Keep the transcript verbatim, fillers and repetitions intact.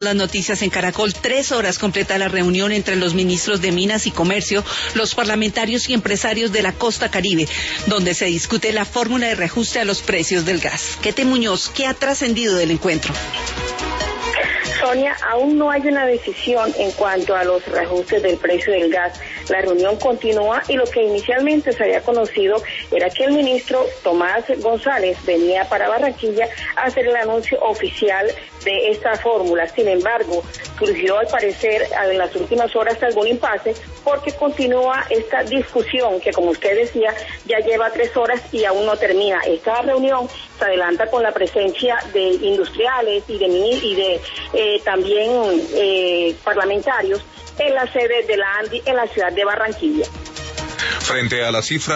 Las noticias en Caracol, tres horas completa la reunión entre los ministros de Minas y Comercio, los parlamentarios y empresarios de la costa Caribe, donde se discute la fórmula de reajuste a los precios del gas. Kete Muñoz, ¿qué ha trascendido del encuentro? Sonia, aún no hay una decisión en cuanto a los reajustes del precio del gas. La reunión continúa y lo que inicialmente se había conocido era que el ministro Tomás González venía para Barranquilla a hacer el anuncio oficial de esta fórmula. Sin embargo, surgió al parecer en las últimas horas algún impasse porque continúa esta discusión que, como usted decía, ya lleva tres horas y aún no termina. Esta reunión se adelanta con la presencia de industriales y de, y de eh, también eh, parlamentarios en la sede de la ANDI en la ciudad de Barranquilla. Frente a la cifra